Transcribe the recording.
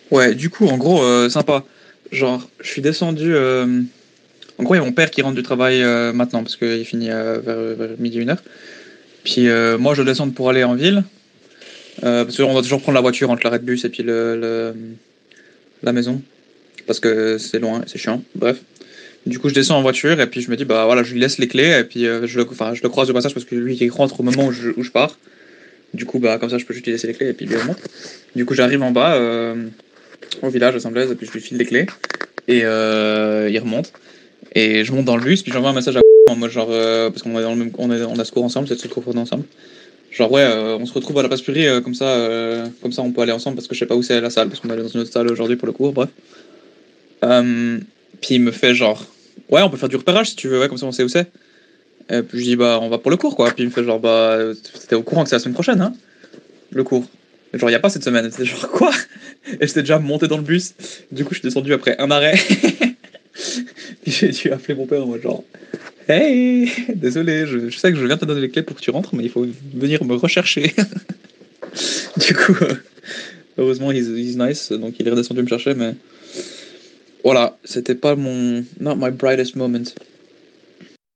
Ouais, du coup, en gros, sympa. Genre, je suis descendu. En gros, il y a mon père qui rentre du travail maintenant parce qu'il finit vers midi, 1h. Puis moi, je descends pour aller en ville. Parce qu'on doit toujours prendre la voiture entre l'arrêt de bus et puis la maison. Parce que c'est loin, c'est chiant. Bref. Du coup, je descends en voiture et puis je me dis, bah voilà, je lui laisse les clés et puis je le croise au passage parce que lui, il rentre au moment où je pars. Du coup, bah comme ça, je peux juste lui laisser les clés et puis lui remonte. Du coup, j'arrive en bas au village à Saint-Blaise et puis je lui file les clés et il remonte. Et je monte dans le bus puis j'envoie un message à en mode genre, parce qu'on est dans le même, on a ce cours ensemble, cette cours ensemble. Genre ouais, on se retrouve à la Passepurie comme ça on peut aller ensemble parce que je sais pas où c'est la salle parce qu'on est dans une autre salle aujourd'hui pour le cours, bref. Euh, Puis il me fait genre, ouais, on peut faire du repérage si tu veux, ouais, comme ça on sait où c'est. Et puis je dis, bah, on va pour le cours, quoi. Puis il me fait genre, bah, t'es au courant que c'est la semaine prochaine, hein, le cours. Et genre, y a pas cette semaine. C'était genre, quoi? Et j'étais déjà monté dans le bus. Du coup, je suis descendu après un arrêt. J'ai dû appeler mon père en mode genre, hey, désolé, je sais que je viens te donner les clés pour que tu rentres, mais il faut venir me rechercher. Du coup, heureusement, he's nice, donc il est redescendu me chercher, mais voilà, c'était pas mon. Not my brightest moment.